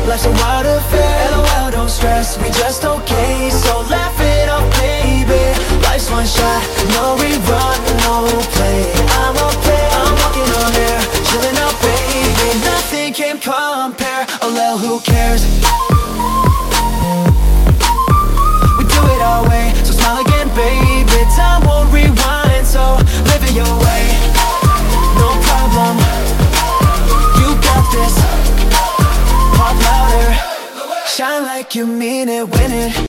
Life's a wild affair, LOL, don't stress, we just okay. So laugh it off, baby. Life's one shot, no rerun, no play. I'm okay, I'm walking on air, chilling out, baby. Nothing can compare, oh well, who cares? We do it our way, so smile again, baby. Time won't rewind, so live it your way. No problem, you got this. Pop louder, shine like you mean it, win it.